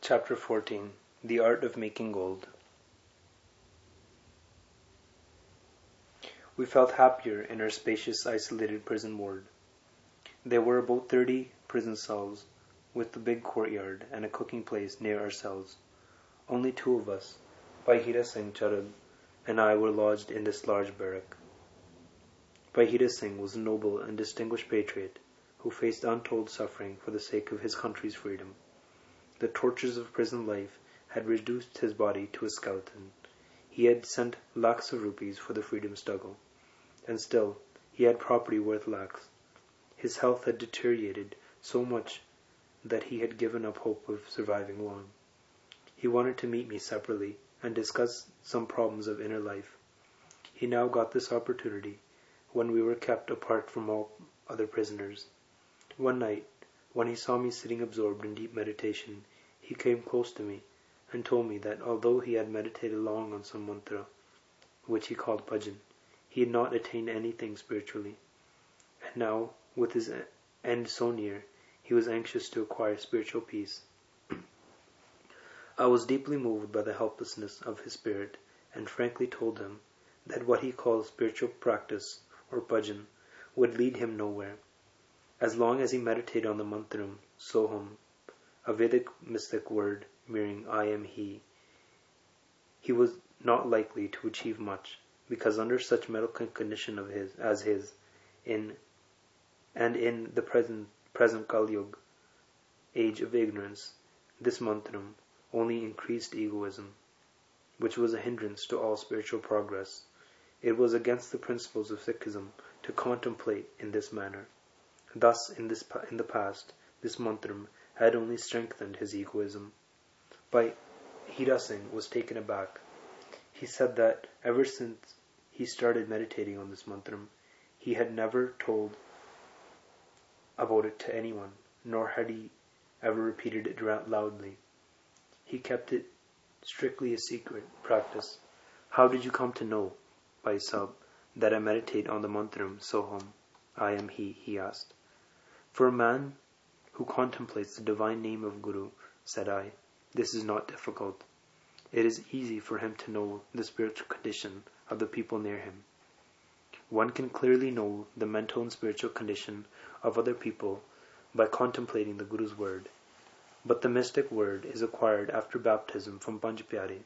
Chapter 14 The Art of Making Gold. We felt happier in our spacious, isolated prison ward. There were about 30 prison cells, with the big courtyard and a cooking place near our cells. Only two of us, Bahira Singh Charad and I, were lodged in this large barrack. Bahira Singh was a noble and distinguished patriot who faced untold suffering for the sake of his country's freedom. The tortures of prison life had reduced his body to a skeleton. He had sent lakhs of rupees for the freedom struggle, and still he had property worth lakhs. His health had deteriorated so much that he had given up hope of surviving long. He wanted to meet me separately and discuss some problems of inner life. He now got this opportunity when we were kept apart from all other prisoners. One night, when he saw me sitting absorbed in deep meditation, he came close to me and told me that although he had meditated long on some mantra, which he called bhajan, he had not attained anything spiritually. And now, with his end so near, he was anxious to acquire spiritual peace. I was deeply moved by the helplessness of his spirit, and frankly told him that what he called spiritual practice, or bhajan, would lead him nowhere. As long as he meditated on the mantram, Soham, a Vedic mystic word meaning I am he was not likely to achieve much, because under such medical condition as his, in the present Kali-Yuga, age of ignorance, this mantram only increased egoism, which was a hindrance to all spiritual progress. It was against the principles of Sikhism to contemplate in this manner. Thus, in the past, this mantram had only strengthened his egoism. Bahira Singh was taken aback. He said that ever since he started meditating on this mantram, he had never told about it to anyone, nor had he ever repeated it loudly. He kept it strictly a secret practice. How did you come to know, Bhai Sahib, that I meditate on the mantram Soham, I am he asked. For a man who contemplates the divine name of Guru, said I, this is not difficult. It is easy for him to know the spiritual condition of the people near him. One can clearly know the mental and spiritual condition of other people by contemplating the Guru's word. But the mystic word is acquired after baptism from Panch Pyare.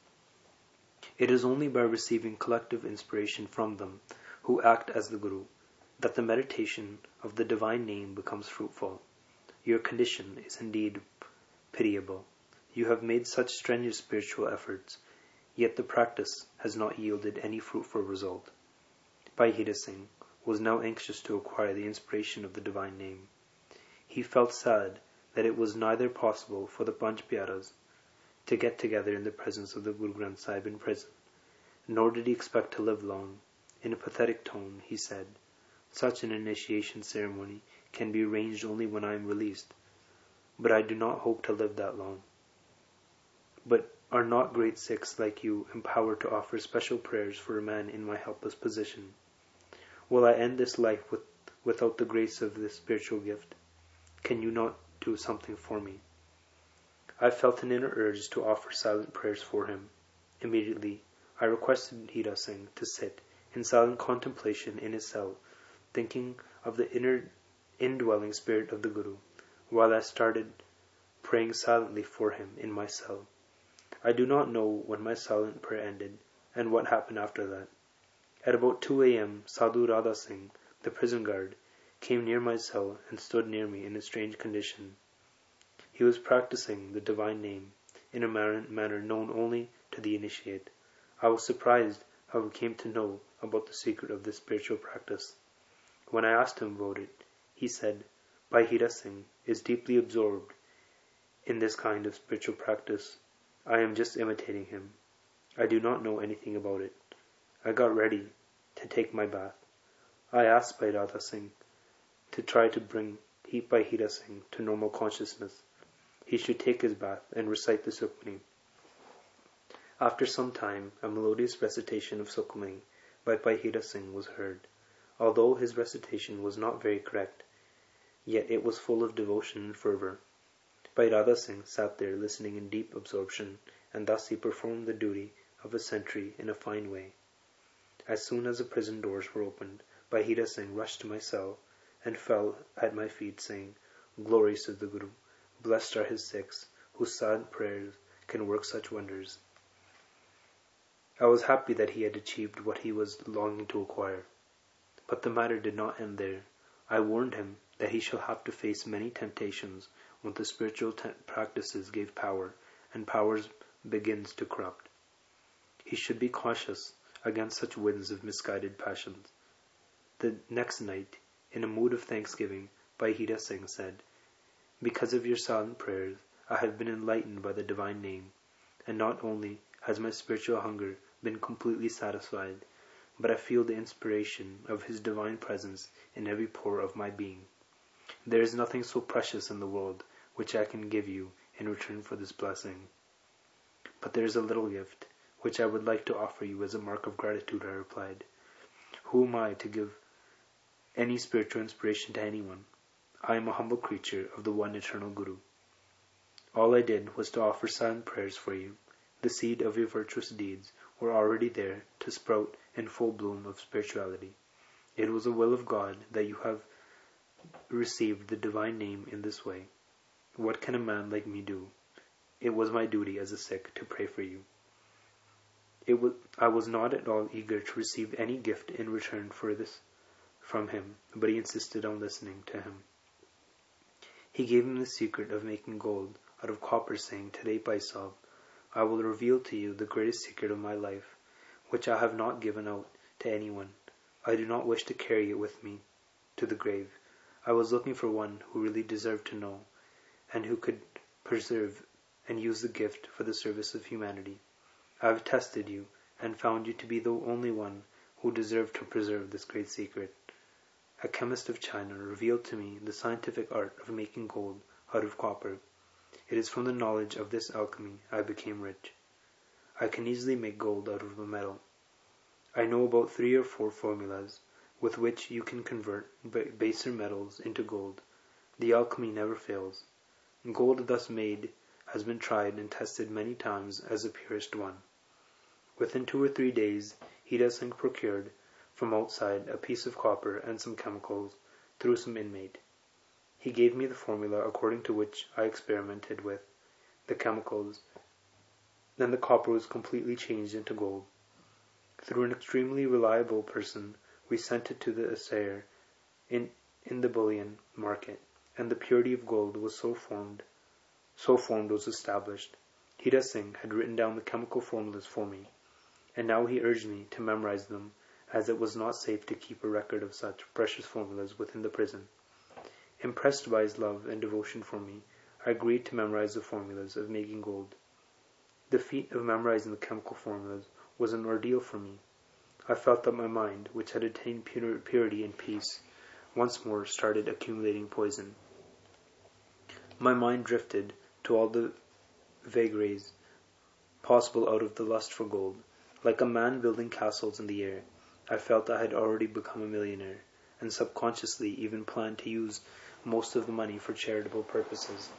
It is only by receiving collective inspiration from them, who act as the Guru, that the meditation of the divine name becomes fruitful. Your condition is indeed pitiable. You have made such strenuous spiritual efforts, yet the practice has not yielded any fruitful result. Bahira Singh was now anxious to acquire the inspiration of the divine name. He felt sad that it was neither possible for the Panch Pyaras to get together in the presence of the Guru Granth Sahib in prison, nor did he expect to live long. In a pathetic tone, he said, such an initiation ceremony can be arranged only when I am released, but I do not hope to live that long. But are not great Sikhs like you empowered to offer special prayers for a man in my helpless position? Will I end this life without the grace of this spiritual gift? Can you not do something for me? I felt an inner urge to offer silent prayers for him. Immediately, I requested Hira Singh to sit in silent contemplation in his cell, thinking of the indwelling spirit of the Guru, while I started praying silently for him in my cell. I do not know when my silent prayer ended, and what happened after that. At about 2 a.m., Sadhu Radha Singh, the prison guard, came near my cell and stood near me in a strange condition. He was practicing the divine name in a manner known only to the initiate. I was surprised how he came to know about the secret of this spiritual practice. When I asked him about it, he said, Bahira Singh is deeply absorbed in this kind of spiritual practice. I am just imitating him. I do not know anything about it. I got ready to take my bath. I asked Bhai Radha Singh to try to bring Bahira Singh to normal consciousness. He should take his bath and recite the Sukhmani. After some time, a melodious recitation of Sukhmani by Bahira Singh was heard. Although his recitation was not very correct, yet it was full of devotion and fervor. Bhai Radha Singh sat there listening in deep absorption, and thus he performed the duty of a sentry in a fine way. As soon as the prison doors were opened, Bhai Hira Singh rushed to my cell and fell at my feet, saying, "Glories to the Guru! Blessed are his Sikhs, whose silent prayers can work such wonders." I was happy that he had achieved what he was longing to acquire. But the matter did not end there. I warned him that he shall have to face many temptations when the spiritual practices gave power, and powers begins to corrupt. He should be cautious against such winds of misguided passions. The next night, in a mood of thanksgiving, Bhai Hira Singh said, "Because of your silent prayers, I have been enlightened by the divine name, and not only has my spiritual hunger been completely satisfied, but I feel the inspiration of his divine presence in every pore of my being. There is nothing so precious in the world which I can give you in return for this blessing. But there is a little gift which I would like to offer you as a mark of gratitude," I replied. "Who am I to give any spiritual inspiration to anyone? I am a humble creature of the one eternal Guru. All I did was to offer silent prayers for you. The seed of your virtuous deeds were already there to sprout in full bloom of spirituality. It was the will of God that you have received the divine name in this way. What can a man like me do? It was my duty as a Sikh to pray for you." I was not at all eager to receive any gift in return for this from him, but he insisted on listening to him. He gave him the secret of making gold out of copper, saying, "Today, Bhai Sahib, I will reveal to you the greatest secret of my life, which I have not given out to anyone. I do not wish to carry it with me to the grave. I was looking for one who really deserved to know, and who could preserve and use the gift for the service of humanity. I have tested you, and found you to be the only one who deserved to preserve this great secret. A chemist of China revealed to me the scientific art of making gold out of copper. It is from the knowledge of this alchemy I became rich. I can easily make gold out of a metal. I know about 3 or 4 formulas with which you can convert baser metals into gold. The alchemy never fails. Gold thus made has been tried and tested many times as the purest one." Within 2 or 3 days, Hira Singh procured from outside a piece of copper and some chemicals through some inmate. He gave me the formula according to which I experimented with the chemicals, then the copper was completely changed into gold. Through an extremely reliable person, we sent it to the assayer in the bullion market, and the purity of gold was so formed was established. Hira Singh had written down the chemical formulas for me, and now he urged me to memorize them, as it was not safe to keep a record of such precious formulas within the prison. Impressed by his love and devotion for me, I agreed to memorize the formulas of making gold. The feat of memorizing the chemical formulas was an ordeal for me. I felt that my mind, which had attained purity and peace, once more started accumulating poison. My mind drifted to all the vagaries possible out of the lust for gold. Like a man building castles in the air, I felt I had already become a millionaire, and subconsciously even planned to use most of the money for charitable purposes.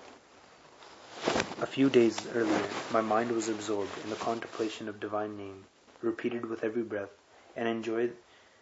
A few days earlier, my mind was absorbed in the contemplation of divine name, repeated with every breath, and enjoyed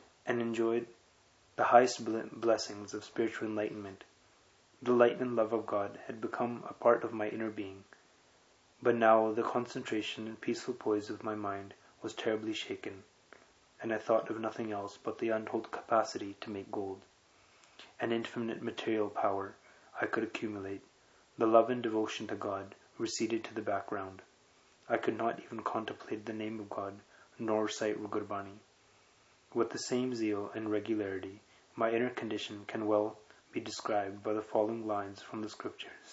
the highest blessings of spiritual enlightenment. The light and love of God had become a part of my inner being. But now the concentration and peaceful poise of my mind was terribly shaken, and I thought of nothing else but the untold capacity to make gold. An infinite material power I could accumulate. The love and devotion to God receded to the background. I could not even contemplate the name of God, nor recite Gurbani. With the same zeal and regularity, my inner condition can well be described by the following lines from the scriptures.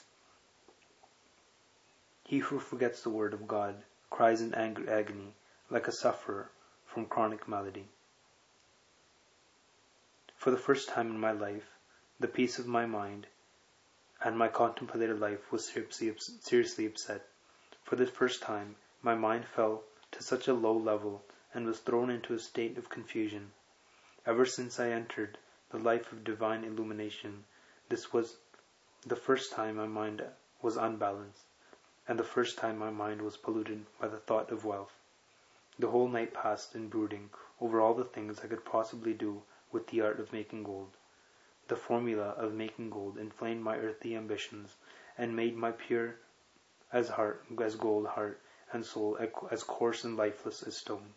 He who forgets the word of God cries in agony like a sufferer from chronic malady. For the first time in my life, the peace of my mind and my contemplative life was seriously upset. For the first time, my mind fell to such a low level and was thrown into a state of confusion. Ever since I entered the life of divine illumination, this was the first time my mind was unbalanced, and the first time my mind was polluted by the thought of wealth. The whole night passed in brooding over all the things I could possibly do with the art of making gold. The formula of making gold inflamed my earthly ambitions, and made my pure as gold heart and soul as coarse and lifeless as stone.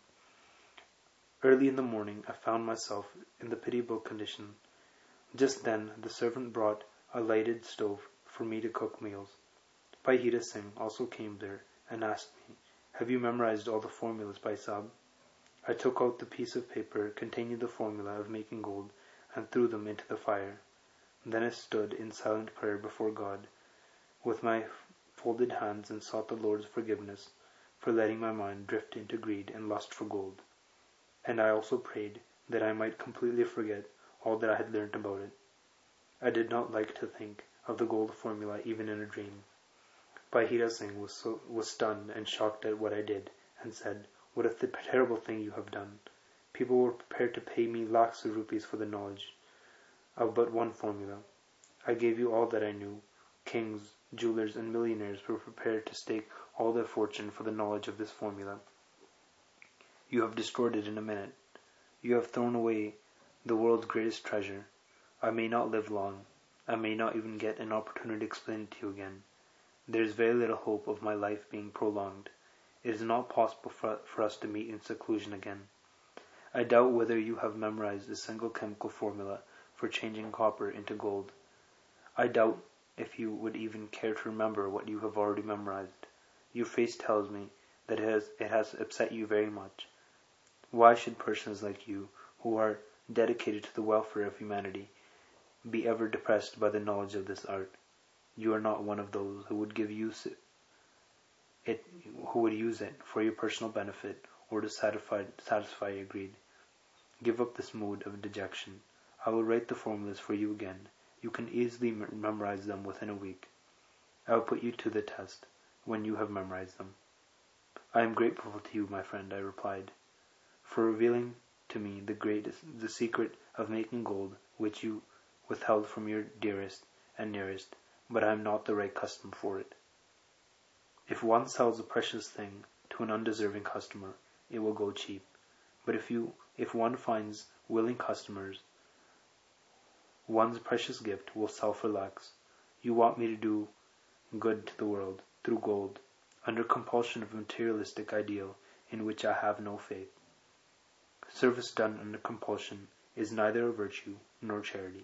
Early in the morning I found myself in the pitiable condition. Just then the servant brought a lighted stove for me to cook meals. Bhai Hira Singh also came there and asked me, "Have you memorized all the formulas, Bhai Sahib?" I took out the piece of paper containing the formula of making gold and threw them into the fire. Then I stood in silent prayer before God with my folded hands and sought the Lord's forgiveness for letting my mind drift into greed and lust for gold. And I also prayed that I might completely forget all that I had learnt about it. I did not like to think of the gold formula even in a dream. Bhai Hira Singh was stunned and shocked at what I did, and said, "What a terrible thing you have done. People were prepared to pay me lakhs of rupees for the knowledge of but one formula. I gave you all that I knew. Kings, jewelers, and millionaires were prepared to stake all their fortune for the knowledge of this formula. You have destroyed it in a minute. You have thrown away the world's greatest treasure. I may not live long. I may not even get an opportunity to explain it to you again. There is very little hope of my life being prolonged. It is not possible for us to meet in seclusion again. I doubt whether you have memorized a single chemical formula for changing copper into gold. I doubt if you would even care to remember what you have already memorized. Your face tells me that it has upset you very much. Why should persons like you, who are dedicated to the welfare of humanity, be ever depressed by the knowledge of this art? You are not one of those who would use it for your personal benefit or to satisfy your greed. Give up this mood of dejection. I will write the formulas for you again. You can easily memorize them within a week. I will put you to the test when you have memorized them." "I am grateful to you, my friend," I replied, "for revealing to me the secret of making gold which you withheld from your dearest and nearest, but I am not the right customer for it. If one sells a precious thing to an undeserving customer, it will go cheap. But if one finds willing customers, one's precious gift will sell for lakhs. You want me to do good to the world through gold, under compulsion of a materialistic ideal in which I have no faith. Service done under compulsion is neither a virtue nor charity.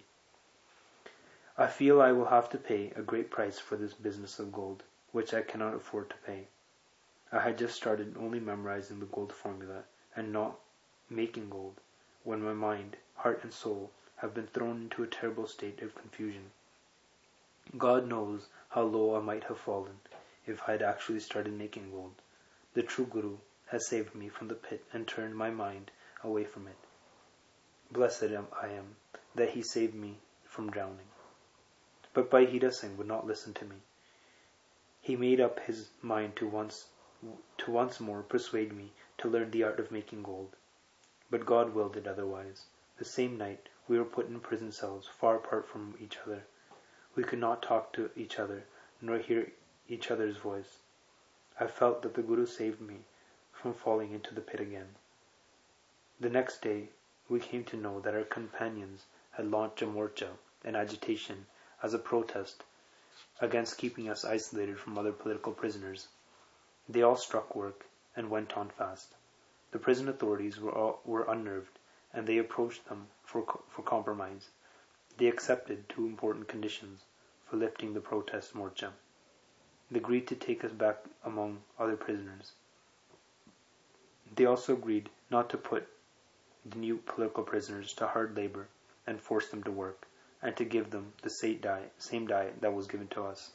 I feel I will have to pay a great price for this business of gold, which I cannot afford to pay. I had just started only memorizing the gold formula and not making gold, when my mind, heart, and soul have been thrown into a terrible state of confusion. God knows how low I might have fallen if I had actually started making gold. The true Guru has saved me from the pit and turned my mind away from it. Blessed I am that he saved me from drowning." But Bhai Hira Singh would not listen to me. He made up his mind to once more persuade me to learn the art of making gold. But God willed it otherwise. The same night we were put in prison cells far apart from each other. We could not talk to each other, nor hear each other's voice. I felt that the Guru saved me from falling into the pit again. The next day we came to know that our companions had launched a morcha, an agitation, as a protest against keeping us isolated from other political prisoners. They all struck work and went on fast. The prison authorities were unnerved, and they approached them for compromise. They accepted two important conditions for lifting the protest morcha. They agreed to take us back among other prisoners. They also agreed not to put the new political prisoners to hard labor and force them to work, and to give them the same diet that was given to us.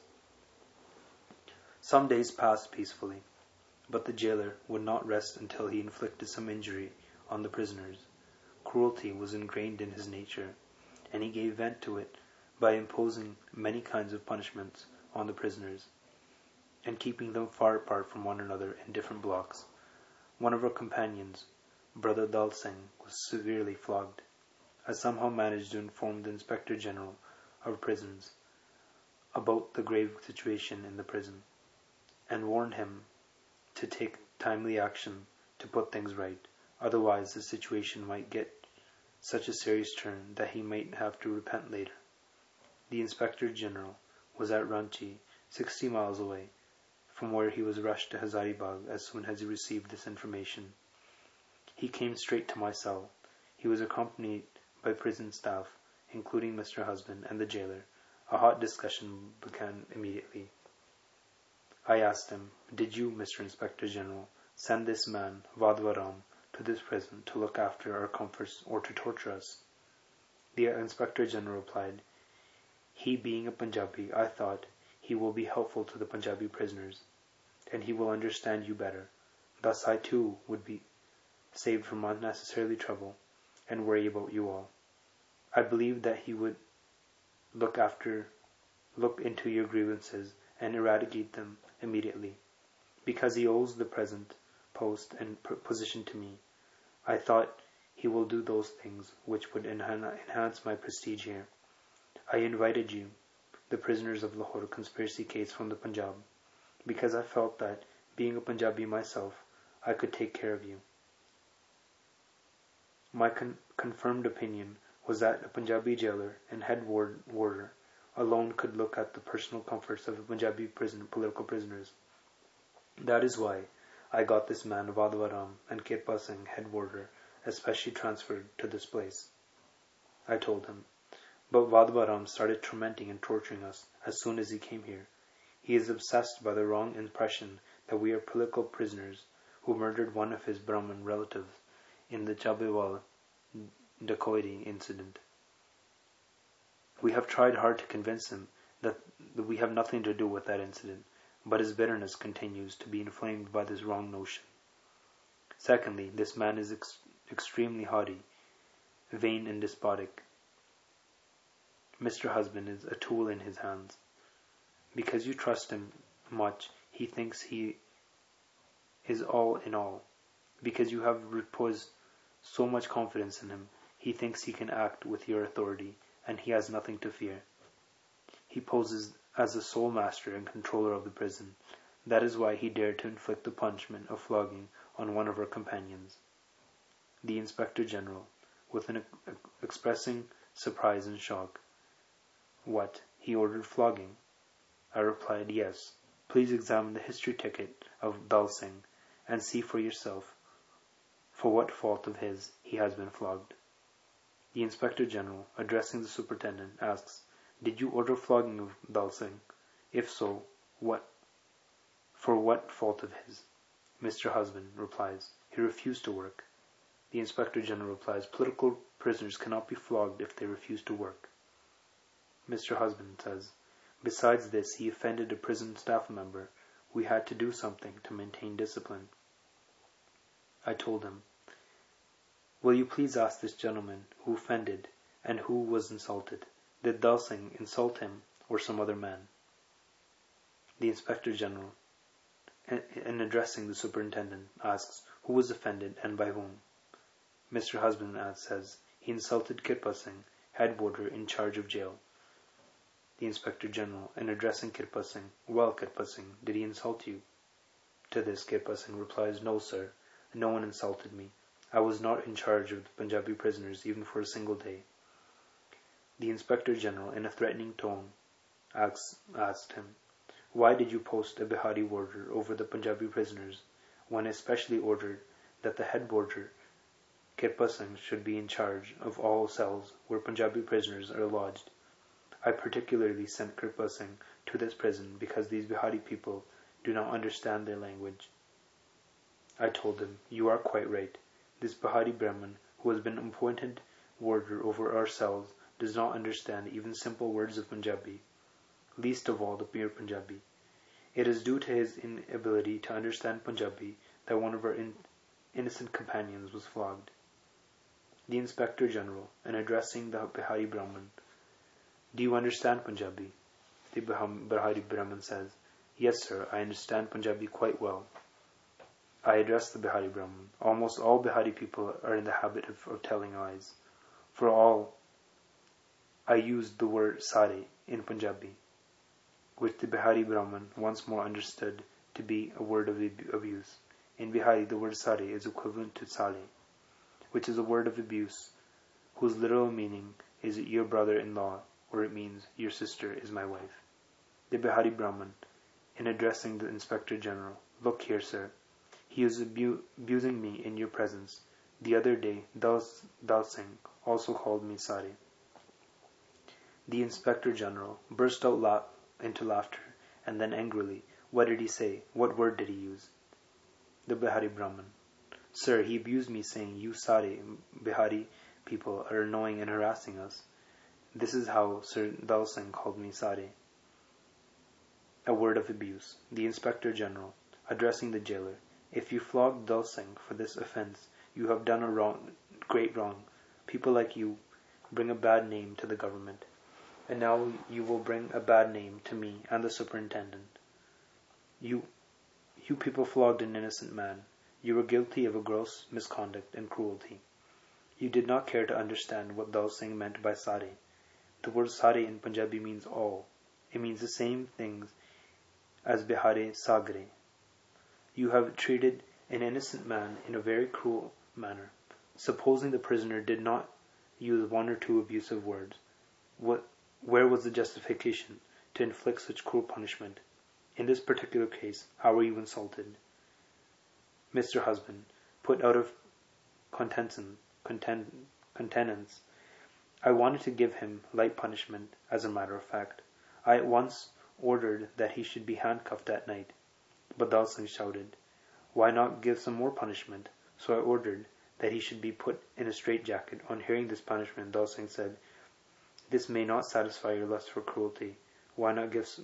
Some days passed peacefully, but the jailer would not rest until he inflicted some injury on the prisoners. Cruelty was ingrained in his nature, and he gave vent to it by imposing many kinds of punishments on the prisoners, and keeping them far apart from one another in different blocks. One of our companions, Brother Dal Singh, was severely flogged. I somehow managed to inform the Inspector General of Prisons about the grave situation in the prison, and warned him to take timely action to put things right, otherwise the situation might get such a serious turn that he might have to repent later. The Inspector General was at Ranchi, 60 miles away, from where he was rushed to Hazaribagh as soon as he received this information. He came straight to my cell. He was accompanied by prison staff, including Mr. Husband and the jailer. A hot discussion began immediately. I asked him, "Did you, Mr. Inspector General, send this man, Vadwaram, to this prison to look after our comforts or to torture us?" The Inspector General replied, "He being a Punjabi, I thought he will be helpful to the Punjabi prisoners, and he will understand you better. Thus I too would be saved from unnecessary trouble and worry about you all. I believed that he would look into your grievances and eradicate them immediately. Because he owes the present post and position to me, I thought he will do those things which would enhance my prestige here. I invited you, the prisoners of Lahore conspiracy case from the Punjab, because I felt that, being a Punjabi myself, I could take care of you. My confirmed opinion was that a Punjabi jailer and head warder alone could look at the personal comforts of the Punjabi political prisoners. That is why I got this man Vadwaram and Kirpa Singh, head warder, especially transferred to this place," I told him. "But Vadwaram started tormenting and torturing us as soon as he came here. He is obsessed by the wrong impression that we are political prisoners who murdered one of his Brahmin relatives in the Chabewal dacoity incident. We have tried hard to convince him that we have nothing to do with that incident, but his bitterness continues to be inflamed by this wrong notion. Secondly, this man is extremely haughty, vain and despotic. Mr. Husband is a tool in his hands. Because you trust him much, he thinks he is all in all. Because you have reposed so much confidence in him, he thinks he can act with your authority, and he has nothing to fear. He poses as the sole master and controller of the prison. That is why he dared to inflict the punishment of flogging on one of our companions." The Inspector General, with an expressing surprise and shock. "What, he ordered flogging?" I replied, "Yes. Please examine the history ticket of Dal Singh, and see for yourself for what fault of his he has been flogged." The Inspector General, addressing the Superintendent, asks, "Did you order flogging of Dal Singh? If so, for what fault of his?" Mr. Husband replies, "He refused to work." The Inspector General replies, "Political prisoners cannot be flogged if they refuse to work." Mr. Husband says, "Besides this, he offended a prison staff member. We had to do something to maintain discipline." I told him, "Will you please ask this gentleman who offended and who was insulted? Did Dal Singh insult him or some other man?" The Inspector General, in addressing the Superintendent, asks, "Who was offended and by whom?" Mr. Husband says, "He insulted Kirpa Singh, head warder in charge of jail." The Inspector General, in addressing Kirpa Singh, "Well, Kirpa Singh, did he insult you?" To this Kirpa Singh replies, "No, sir, no one insulted me. I was not in charge of the Punjabi prisoners even for a single day." The Inspector General, in a threatening tone, asked him, "Why did you post a Bihari warder over the Punjabi prisoners, when I specially ordered that the head warder, Kirpa Singh, should be in charge of all cells where Punjabi prisoners are lodged? I particularly sent Kirpa Singh to this prison because these Bihari people do not understand their language." I told him, "You are quite right. This Bihari Brahmin, who has been appointed warder over our cells, does not understand even simple words of Punjabi, least of all the pure Punjabi. It is due to his inability to understand Punjabi that one of our innocent companions was flogged." The Inspector General, in addressing the Bihari Brahmin, "Do you understand Punjabi?" The Bihari Brahmin says, "Yes, sir, I understand Punjabi quite well." I addressed the Bihari Brahmin. "Almost all Bihari people are in the habit of telling lies. For all, I used the word sare in Punjabi. which the Bihari Brahman once more understood to be a word of abuse. In Bihari, the word sare is equivalent to sale, which is a word of abuse whose literal meaning is your brother-in-law, or it means your sister is my wife. The Bihari Brahman, in addressing the Inspector General, "Look here, sir. He is abusing me in your presence. The other day, Dal Singh also called me sare." The Inspector General burst out into laughter, and then angrily, "What did he say? What word did he use?" The Bihari Brahman, "Sir, he abused me saying, 'You sare Bihari people are annoying and harassing us.' This is how Sir Dal Singh called me sare." A word of abuse. The Inspector General, addressing the jailer, "If you flog Dal Singh for this offence, you have done a great wrong. People like you bring a bad name to the government, and now you will bring a bad name to me and the superintendent. You people flogged an innocent man. You were guilty of a gross misconduct and cruelty. You did not care to understand what Dal Singh meant by sare. The word sare in Punjabi means all. It means the same things as Bihari sagre. You have treated an innocent man in a very cruel manner. Supposing the prisoner did not use one or two abusive words, where was the justification to inflict such cruel punishment? In this particular case, how were you insulted?" Mr. Husband, put out of countenance, "I wanted to give him light punishment, as a matter of fact. I at once ordered that he should be handcuffed at night. But Dal Singh shouted, 'Why not give some more punishment?' So I ordered that he should be put in a straitjacket. On hearing this punishment, Dal Singh said, 'This may not satisfy your lust for cruelty. Why not give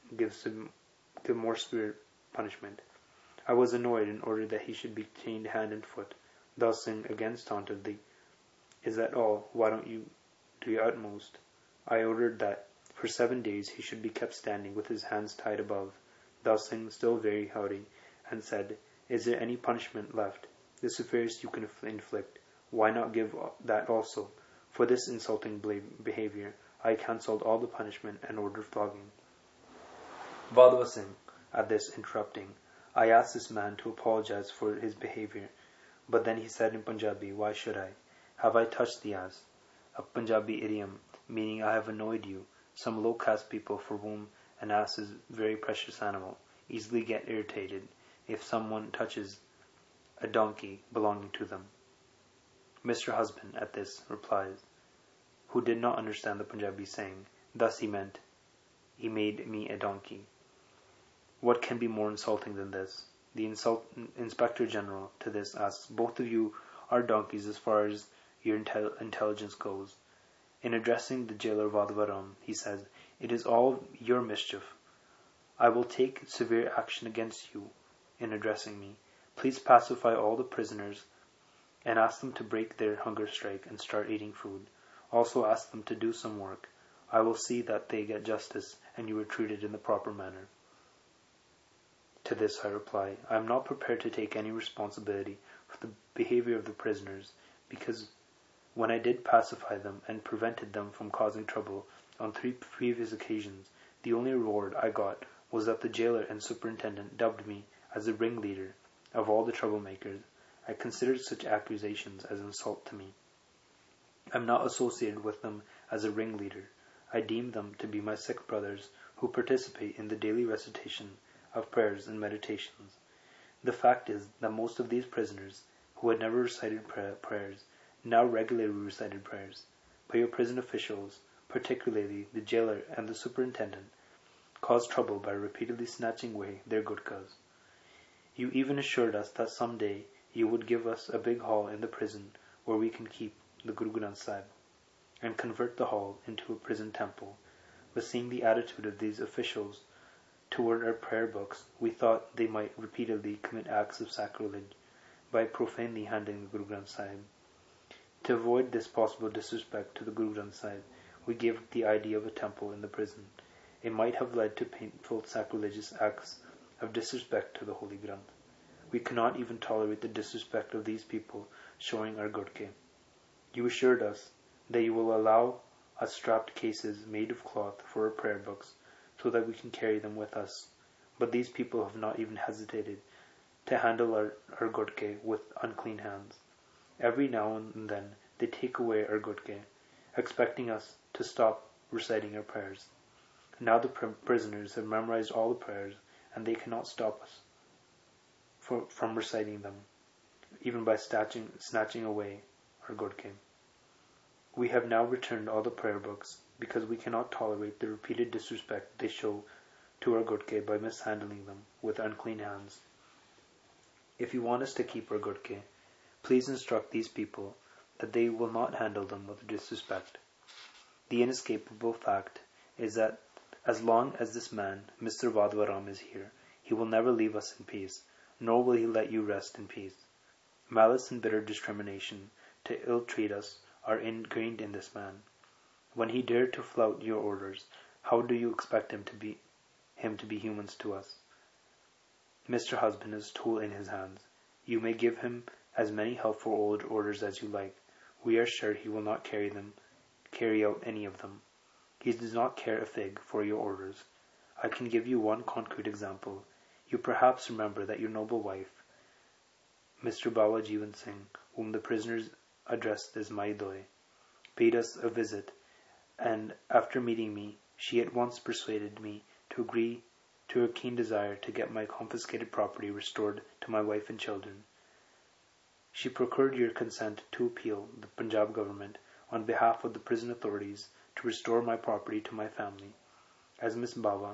more severe punishment?' I was annoyed and ordered that he should be chained hand and foot. Dal Singh again taunted, 'Is that all? Why don't you do your utmost?' I ordered that for 7 days he should be kept standing with his hands tied above. Dal Singh, still very haughty, and said, 'Is there any punishment left? The severest you can inflict. Why not give that also?' For this insulting behavior, I cancelled all the punishment and ordered flogging." Vadava Singh, at this, interrupting, "I asked this man to apologize for his behavior, but then he said in Punjabi, 'Why should I? Have I touched the ass?' A Punjabi idiom, meaning I have annoyed you. Some low-caste people for whom an ass is a very precious animal, easily get irritated if someone touches a donkey belonging to them." Mr. Husband, at this, replies, who did not understand the Punjabi saying, "Thus he meant, he made me a donkey." What can be more insulting than this? The Inspector General to this asks, "Both of you are donkeys as far as your intelligence goes." In addressing the jailer Vadavaram, he says, "It is all your mischief. I will take severe action against you." In addressing me, "Please pacify all the prisoners and ask them to break their hunger strike and start eating food. Also ask them to do some work. I will see that they get justice and you are treated in the proper manner." To this I reply, I am not prepared to take any responsibility for the behavior of the prisoners, because when I did pacify them and prevented them from causing trouble on 3 previous occasions, the only reward I got was that the jailer and superintendent dubbed me as the ringleader of all the troublemakers. I considered such accusations as insult to me. I am not associated with them as a ringleader. I deem them to be my sick brothers who participate in the daily recitation of prayers and meditations. The fact is that most of these prisoners, who had never recited prayers, now regularly recited prayers. But your prison officials, particularly the jailer and the superintendent, caused trouble by repeatedly snatching away their gutkas. You even assured us that some day you would give us a big hall in the prison where we can keep the Guru Granth Sahib, and convert the hall into a prison temple. But seeing the attitude of these officials toward our prayer books, we thought they might repeatedly commit acts of sacrilege by profanely handling the Guru Granth Sahib. To avoid this possible disrespect to the Guru Granth Sahib, we gave up the idea of a temple in the prison. It might have led to painful sacrilegious acts of disrespect to the Holy Granth. We cannot even tolerate the disrespect of these people showing our gurke. You assured us that you will allow us strapped cases made of cloth for our prayer books, so that we can carry them with us. But these people have not even hesitated to handle our gurke with unclean hands. Every now and then they take away our gurke, expecting us to stop reciting our prayers. Now the prisoners have memorized all the prayers, and they cannot stop us from reciting them, even by snatching away our gurke. We have now returned all the prayer books, because we cannot tolerate the repeated disrespect they show to our gurke by mishandling them with unclean hands. If you want us to keep our gurke, please instruct these people that they will not handle them with disrespect. The inescapable fact is that as long as this man, Mr. Vadvaram, is here, he will never leave us in peace, nor will he let you rest in peace. Malice and bitter discrimination to ill-treat us are ingrained in this man. When he dared to flout your orders, how do you expect him to be humans to us? Mr. Husband is a tool in his hands. You may give him as many helpful old orders as you like. We are sure he will not carry out any of them. He does not care a fig for your orders. I can give you one concrete example. You perhaps remember that your noble wife, Mr. Bawa Jeevan Singh, whom the prisoners addressed as Mai Doi, paid us a visit, and after meeting me, she at once persuaded me to agree to her keen desire to get my confiscated property restored to my wife and children. She procured your consent to appeal the Punjab government on behalf of the prison authorities to restore my property to my family. As Miss Bawa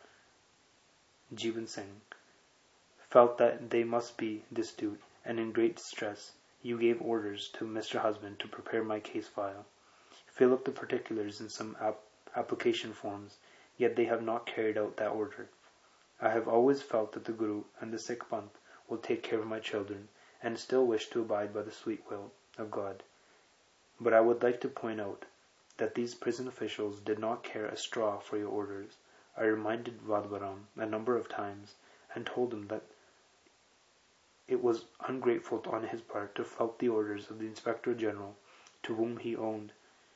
Jeevan Singh felt that they must be destitute and in great distress, you gave orders to Mr. Husband to prepare my case file, fill up the particulars in some application forms, yet they have not carried out that order. I have always felt that the Guru and the Sikh Panth will take care of my children, and still wish to abide by the sweet will of God. But I would like to point out that these prison officials did not care a straw for your orders. I reminded Vadvaram a number of times, and told him that it was ungrateful on his part to flout the orders of the Inspector General, to whom he owed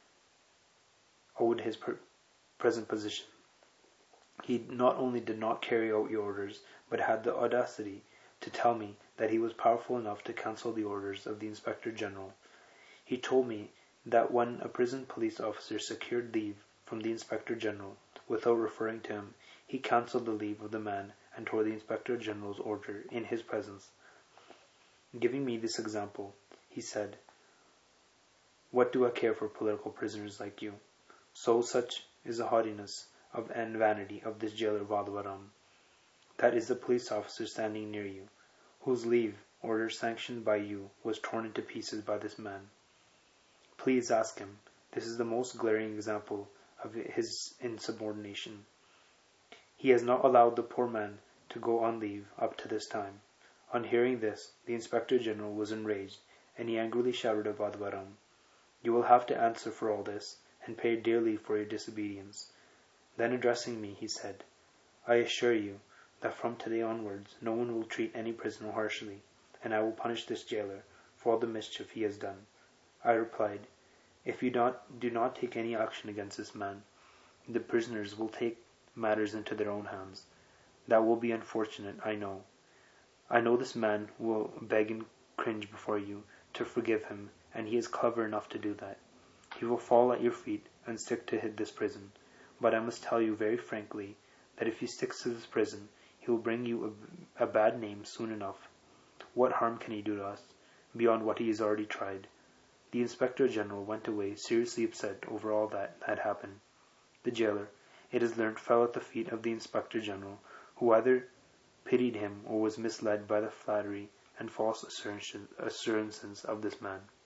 his present position. He not only did not carry out your orders, but had the audacity to tell me that he was powerful enough to cancel the orders of the Inspector General. He told me that when a prison police officer secured leave from the Inspector General, without referring to him, he cancelled the leave of the man and tore the Inspector General's order in his presence. Giving me this example, he said, "What do I care for political prisoners like you?" So such is the haughtiness and vanity of this jailer Vadvaram. That is the police officer standing near you, whose leave order sanctioned by you was torn into pieces by this man. Please ask him. This is the most glaring example of his insubordination. He has not allowed the poor man to go on leave up to this time. On hearing this, the Inspector General was enraged, and he angrily shouted at Vadvaram, "You will have to answer for all this, and pay dearly for your disobedience." Then addressing me, he said, "I assure you that from today onwards no one will treat any prisoner harshly, and I will punish this jailer for all the mischief he has done." I replied, "If you do not take any action against this man, the prisoners will take matters into their own hands. That will be unfortunate, I know. I know this man will beg and cringe before you to forgive him, and he is clever enough to do that. He will fall at your feet and stick to this prison. But I must tell you very frankly that if he sticks to this prison, he will bring you a bad name soon enough. What harm can he do to us, beyond what he has already tried?" The Inspector General went away seriously upset over all that had happened. The jailer, it is learnt, fell at the feet of the Inspector General, who either pitied him or was misled by the flattery and false assurances of this man.